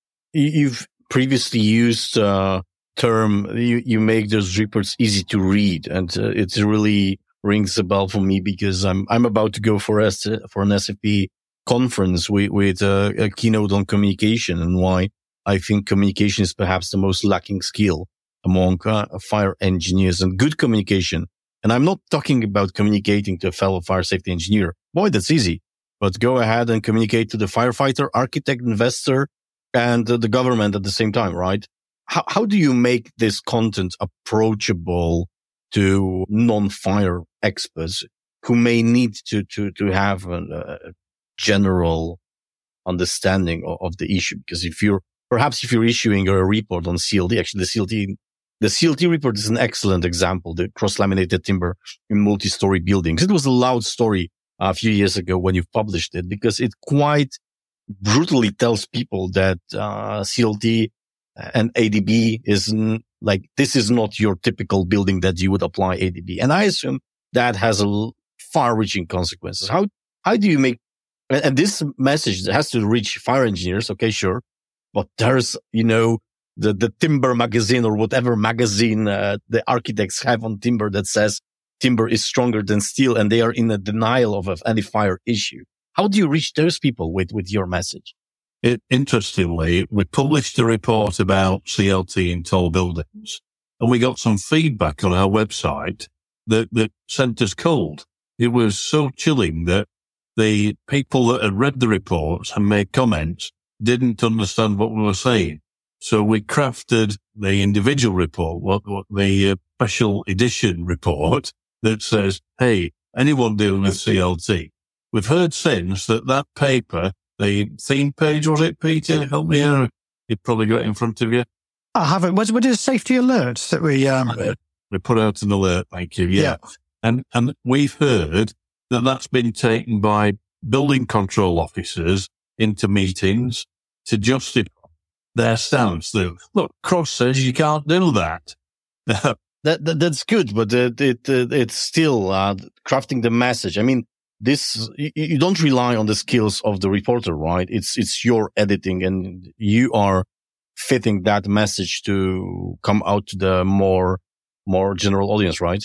You've previously used a uh, term, you, you make those reports easy to read, and uh, it really rings a bell for me because I'm I'm about to go for, S, for an S F P conference with, with uh, a keynote on communication and why I think communication is perhaps the most lacking skill among uh, fire engineers, and good communication. And I'm not talking about communicating to a fellow fire safety engineer. Boy, that's easy. But go ahead and communicate to the firefighter, architect, investor, and uh, the government at the same time, right? How, how do you make this content approachable to non-fire experts who may need to, to, to have a, a general understanding of, of the issue? Because if you're, perhaps if you're issuing a report on C L T, actually the C L T, the C L T report is an excellent example, the cross-laminated timber in multi-story buildings. It was a loud story a few years ago when you published it because it quite brutally tells people that uh, C L T and A D B is n- like, this is not your typical building that you would apply A D B. And I assume that has a l- far-reaching consequences. How, how do you make, and, and this message has to reach fire engineers. Okay, sure. But there's, you know, the, the timber magazine or whatever magazine uh, the architects have on timber that says timber is stronger than steel, and they are in a denial of, of any fire issue. How do you reach those people with, with your message? It, interestingly, we published a report about C L T in tall buildings, and we got some feedback on our website that, that sent us cold. It was so chilling that the people that had read the reports and made comments didn't understand what we were saying. So we crafted the individual report, what, what the uh, special edition report that says, hey, anyone dealing with C L T. We've heard since that that paper, the theme page, was it, Peter? Help me out. You've probably got it in front of you. I haven't. What, what is safety alerts that we... Um... We put out an alert, thank you, yeah. yeah. And, and we've heard that that's been taken by building control officers into meetings to justify their stance. Look, Cross says you can't do that. that, that that's good, but it, it, it it's still uh, crafting the message. I mean, this you, you don't rely on the skills of the reporter, right? It's it's your editing, and you are fitting that message to come out to the more more general audience, right?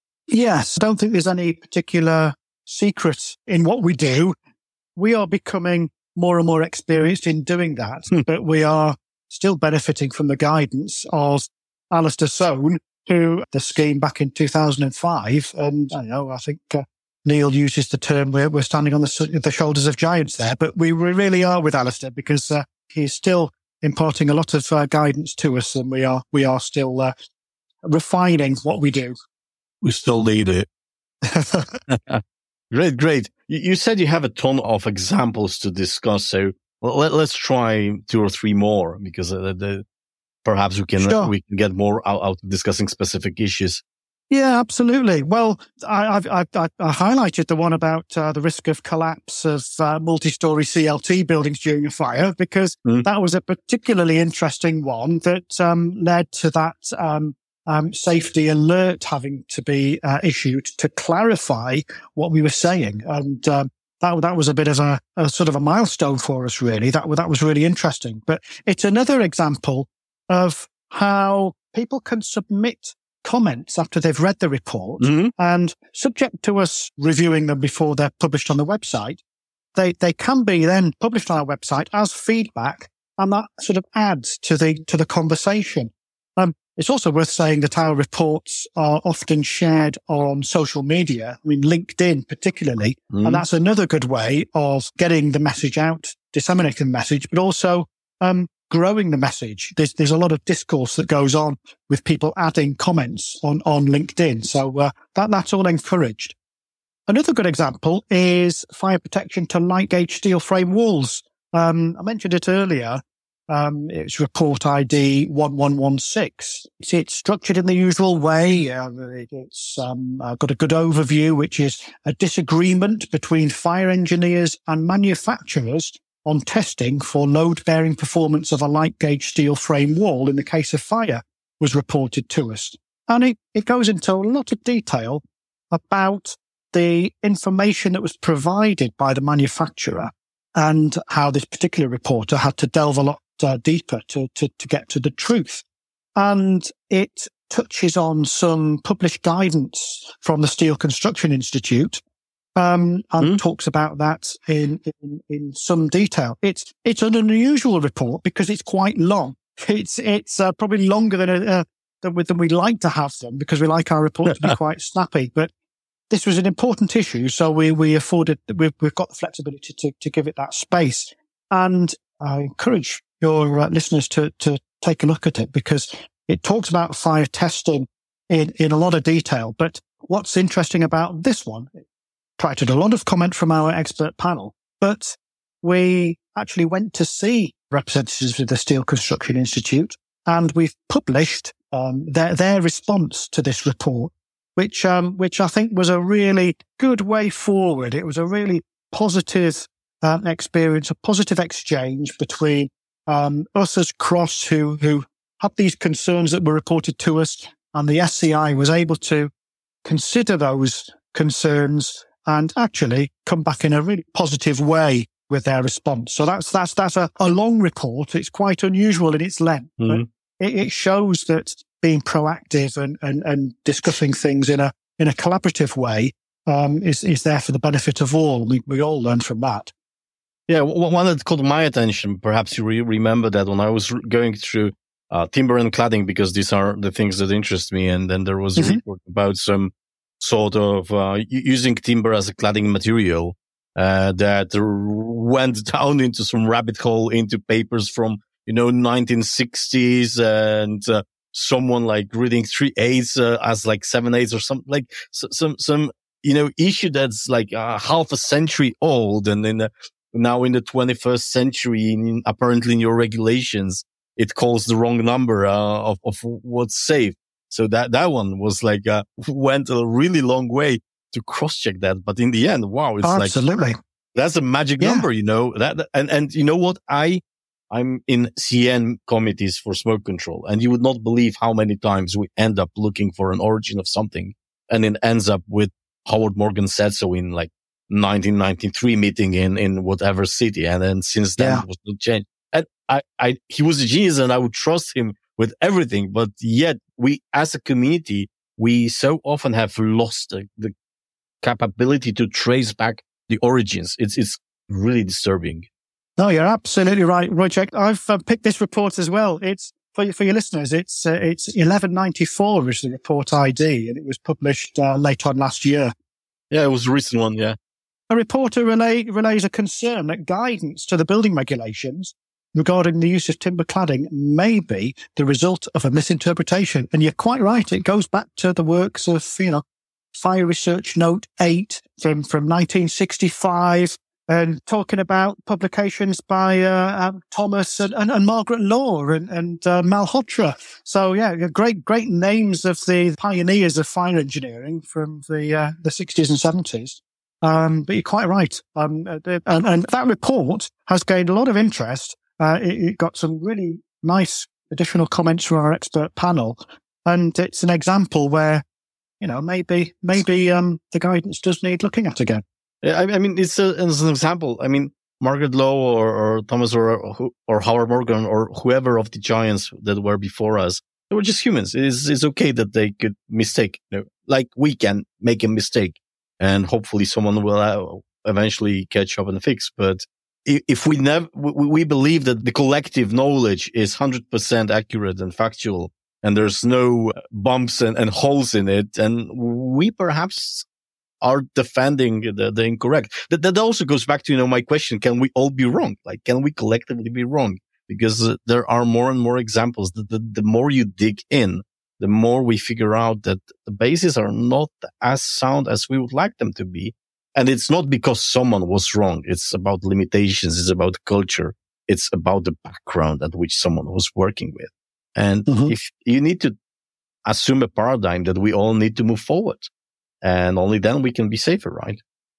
Yes, I don't think there's any particular secret in what we do. We are becoming more and more experienced in doing that, hmm. but we are still benefiting from the guidance of Alistair Sohn, who the scheme back in two thousand five. And I know, I think uh, Neil uses the term we're, we're standing on the, the shoulders of giants there, but we really are with Alistair because uh, he's still imparting a lot of uh, guidance to us, and we are we are still uh, refining what we do. We still need it. Great, great. You said you have a ton of examples to discuss, so let, let's try two or three more because uh, the, perhaps we can sure. we can get more out, out of discussing specific issues. Yeah, absolutely. Well, I, I've, I, I, I highlighted the one about uh, the risk of collapse of uh, multi-story C L T buildings during a fire because mm. that was a particularly interesting one that um, led to that um, um, safety alert having to be uh, issued to clarify what we were saying. And um, that that was a bit of a, a sort of a milestone for us, really. That, that was really interesting. But it's another example of how people can submit comments after they've read the report, mm-hmm. and subject to us reviewing them before they're published on the website, they they can be then published on our website as feedback, and that sort of adds to the to the conversation. Um, it's also worth saying that our reports are often shared on social media. I mean, LinkedIn particularly, mm-hmm. and that's another good way of getting the message out, disseminating the message, but also um growing the message. There's, there's a lot of discourse that goes on with people adding comments on, on LinkedIn. So uh, that, that's all encouraged. Another good example is fire protection to light gauge steel frame walls. Um, I mentioned it earlier. Um, it's report I D one one one six. It's, it's structured in the usual way. Uh, it, it's um, uh, got a good overview, which is a disagreement between fire engineers and manufacturers on testing for load-bearing performance of a light gauge steel frame wall in the case of fire was reported to us. And it, it goes into a lot of detail about the information that was provided by the manufacturer and how this particular reporter had to delve a lot uh, deeper to, to, to get to the truth. And it touches on some published guidance from the Steel Construction Institute, um, and mm. talks about that in, in, in some detail. It's, it's an unusual report because it's quite long. It's, it's uh, probably longer than, uh, than, than we like to have them because we like our report to be quite snappy, but this was an important issue. So we, we afforded, we've, we've got the flexibility to, to give it that space. And I encourage your uh, listeners to, to take a look at it because it talks about fire testing in, in a lot of detail. But what's interesting about this one, it attracted a lot of comment from our expert panel, but we actually went to see representatives of the Steel Construction Institute and we've published um, their, their response to this report, which, um, which I think was a really good way forward. It was a really positive um, experience, a positive exchange between um, us as Cross, who, who had these concerns that were reported to us, and the S C I was able to consider those concerns and actually come back in a really positive way with their response. So that's, that's, that's a, a long report. It's quite unusual in its length, mm-hmm. but it, it shows that being proactive and, and, and discussing things in a, in a collaborative way, um, is, is there for the benefit of all. We, we all learn from that. Yeah. One that caught my attention, perhaps you re- remember that when I was going through, uh, timber and cladding, because these are the things that interest me. And then there was a mm-hmm. report about some sort of, uh, using timber as a cladding material, uh, that went down into some rabbit hole into papers from, you know, nineteen sixties and, uh, someone like reading three eighths uh, as like seven eighths or something like so, some, some, you know, issue that's like uh, half a century old. And then uh, now in the twenty-first century, in, apparently in your regulations, it calls the wrong number, uh, of, of what's safe. So that, that one was like, uh, went a really long way to cross check that. But in the end, wow, it's absolutely. like, that's a magic yeah. number, you know, that, and, and you know what? I, I'm in C N committees for smoke control, and you would not believe how many times we end up looking for an origin of something, and it ends up with Howard Morgan said so in like nineteen ninety-three meeting in, in whatever city. And then since then, yeah. it was no change. And I, I, he was a genius and I would trust him with everything. But yet we, as a community, we so often have lost the, the capability to trace back the origins. It's, it's really disturbing. No, you're absolutely right, Roger. I've uh, picked this report as well. It's for for your listeners. It's uh, it's eleven ninety-four is the report I D, and it was published uh, late on last year. Yeah, it was a recent one. Yeah, a reporter relay, relays a concern that guidance to the building regulations regarding the use of timber cladding may be the result of a misinterpretation. And you're quite right. It goes back to the works of you know Fire Research Note eight from from nineteen sixty-five. And talking about publications by uh, um, Thomas and, and, and Margaret Law and, and uh, Malhotra. So yeah, great great names of the pioneers of fire engineering from the uh, the sixties and seventies. Um, but you're quite right. Um, and, and that report has gained a lot of interest. Uh, it, it got some really nice additional comments from our expert panel, and it's an example where you know maybe maybe um, the guidance does need looking at again. I, I mean, it's, a, it's an example. I mean, Margaret Lowe or, or Thomas or, or Howard Morgan or whoever of the giants that were before us, they were just humans. It's, it's okay that they could mistake, you know, like we can make a mistake and hopefully someone will uh, eventually catch up and fix. But if, if we never, we, we believe that the collective knowledge is one hundred percent accurate and factual and there's no bumps and, and holes in it, and we perhaps are defending the, the incorrect. That, that also goes back to, you know, my question, can we all be wrong? Like, can we collectively be wrong? Because uh, there are more and more examples. The, the, the more you dig in, the more we figure out that the bases are not as sound as we would like them to be. And it's not because someone was wrong. It's about limitations. It's about culture. It's about the background at which someone was working with. And mm-hmm. if you need to assume a paradigm that we all need to move forward, and only then we can be safer, right?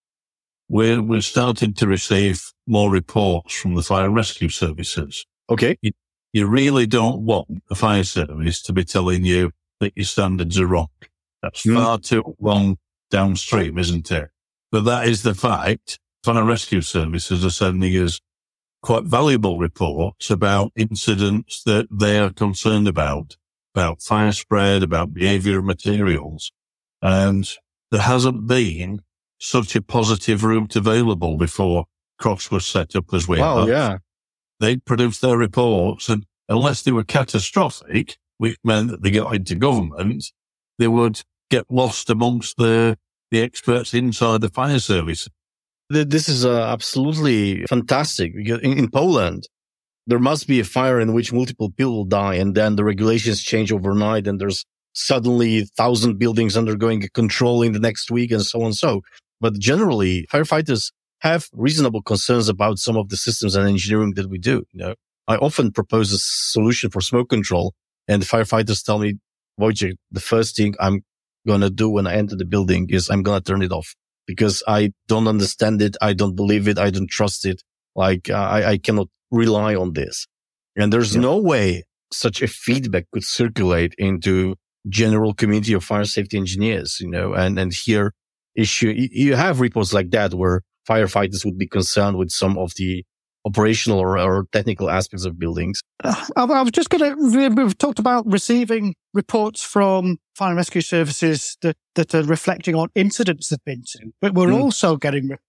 We're, we're starting to receive more reports from the fire and rescue services. Okay. You, you really don't want the fire service to be telling you that your standards are wrong. That's mm. far too long downstream, isn't it? But that is the fact. Fire and rescue services are sending us quite valuable reports about incidents that they are concerned about, about fire spread, about behaviour of materials. And there hasn't been such a positive route available before Crofts was set up as we wow, have. Yeah. They produced their reports, and unless they were catastrophic, which meant that they got into government, they would get lost amongst the, the experts inside the fire service. This is uh, absolutely fantastic. Because in, in Poland, there must be a fire in which multiple people die, and then the regulations change overnight, and there's suddenly a thousand buildings undergoing a control in the next week, and so on and so. But generally, firefighters have reasonable concerns about some of the systems and engineering that we do. You know, I often propose a solution for smoke control, and the firefighters tell me, Wojciech, the first thing I'm going to do when I enter the building is I'm going to turn it off because I don't understand it. I don't believe it. I don't trust it. Like I, I cannot rely on this. And there's yeah. no way such a feedback could circulate into general community of fire safety engineers, you know, and, and here issue, you have reports like that where firefighters would be concerned with some of the operational or, or technical aspects of buildings. Uh, I, I was just going to, we've talked about receiving reports from fire and rescue services that, that are reflecting on incidents they've been to, but we're mm. also getting re-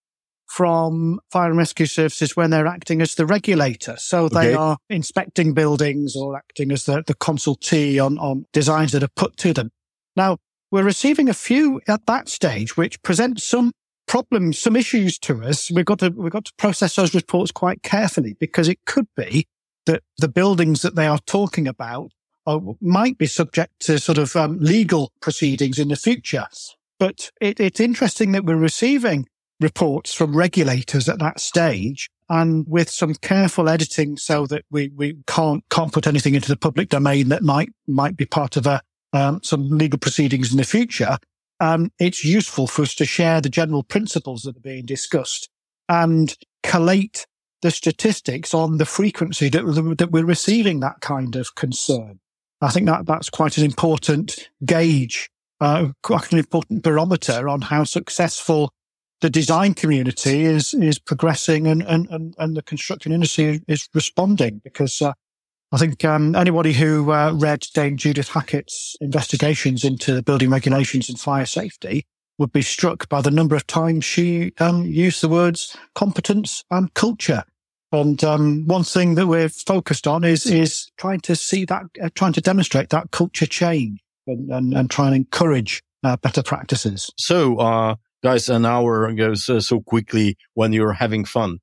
from fire and rescue services when they're acting as the regulator. So they okay. are inspecting buildings or acting as the, the consultee on, on designs that are put to them. Now, we're receiving a few at that stage, which present some problems, some issues to us. We've got to, we've got to process those reports quite carefully because it could be that the buildings that they are talking about are, might be subject to sort of um, legal proceedings in the future. But it, it's interesting that we're receiving reports from regulators at that stage and with some careful editing so that we, we can't, can't put anything into the public domain that might, might be part of a, um, some legal proceedings in the future. Um, it's useful for us to share the general principles that are being discussed and collate the statistics on the frequency that, that we're receiving that kind of concern. I think that that's quite an important gauge, uh, quite an important barometer on how successful the design community is, is progressing and, and, and, and the construction industry is responding because, uh, I think, um, anybody who, uh, read Dame Judith Hackett's investigations into building regulations and fire safety would be struck by the number of times she, um, used the words competence and culture. And, um, one thing that we're focused on is, is trying to see that, uh, trying to demonstrate that culture change and, and, and try and encourage, uh, better practices. So, uh, guys, an hour goes uh, so quickly when you're having fun.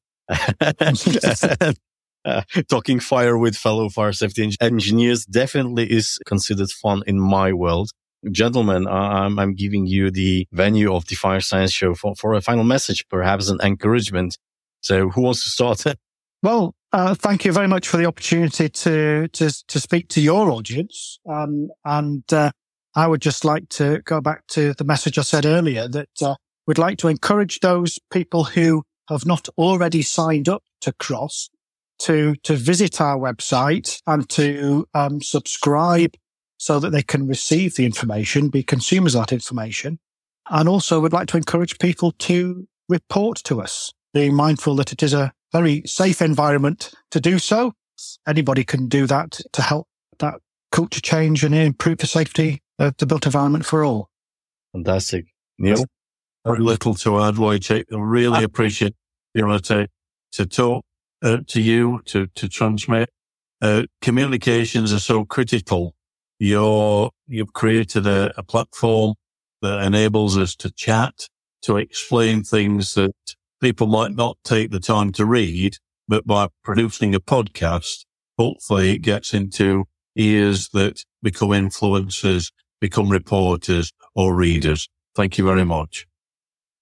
uh, talking fire with fellow fire safety en- engineers definitely is considered fun in my world. Gentlemen, uh, I'm, I'm giving you the venue of the Fire Science Show for, for a final message, perhaps an encouragement. So who wants to start? Well, uh, thank you very much for the opportunity to, to, to speak to your audience. Um, and, uh, I would just like to go back to the message I said earlier that, uh, we'd like to encourage those people who have not already signed up to Crofts to, to visit our website and to, um, subscribe so that they can receive the information, be consumers of that information. And also would like to encourage people to report to us, being mindful that it is a very safe environment to do so. Anybody can do that to help that culture change and improve the safety of the built environment for all. Fantastic. Neil? Very little to add, Wojciech. I really appreciate you know, to, to talk uh, to you, to, to transmit. Uh, communications are so critical. You're, you've created a, a platform that enables us to chat, to explain things that people might not take the time to read, but by producing a podcast, hopefully it gets into ears that become influencers, become reporters or readers. Thank you very much.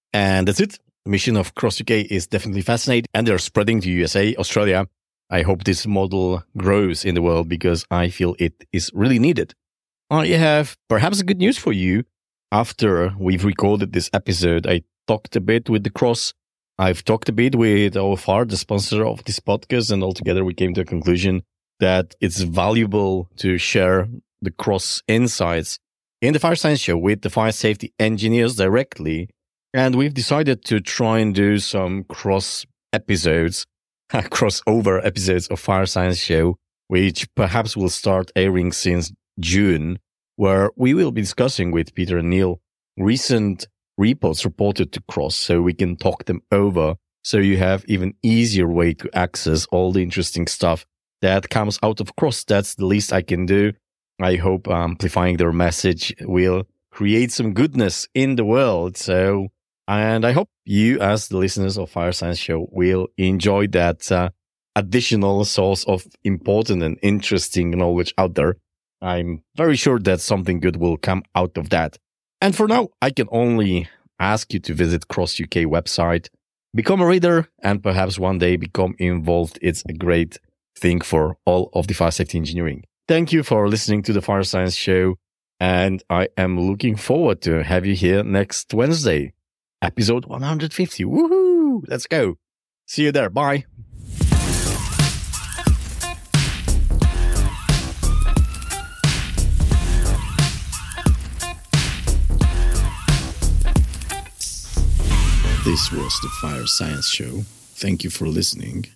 And that's it. The mission of Cross U K is definitely fascinating, and they're spreading to U S A, Australia. I hope this model grows in the world because I feel it is really needed. I have perhaps good news for you. After we've recorded this episode, I talked a bit with the Cross. I've talked a bit with O F R, the sponsor of this podcast, and altogether we came to a conclusion that it's valuable to share the Cross insights in the Fire Science Show with the fire safety engineers directly. And we've decided to try and do some cross episodes, crossover episodes of Fire Science Show, which perhaps will start airing since June, where we will be discussing with Peter and Neil recent reports reported to Cross so we can talk them over so you have even easier way to access all the interesting stuff that comes out of Cross. That's the least I can do. I hope amplifying their message will create some goodness in the world. So, and I hope you as the listeners of Fire Science Show will enjoy that uh, additional source of important and interesting knowledge out there. I'm very sure that something good will come out of that. And for now, I can only ask you to visit Cross U K website, become a reader, and perhaps one day become involved. It's a great thing for all of the fire safety engineering. Thank you for listening to the Fire Science Show, and I am looking forward to have you here next Wednesday, episode one hundred fifty. Woohoo! Let's go. See you there. Bye. This was the Fire Science Show. Thank you for listening.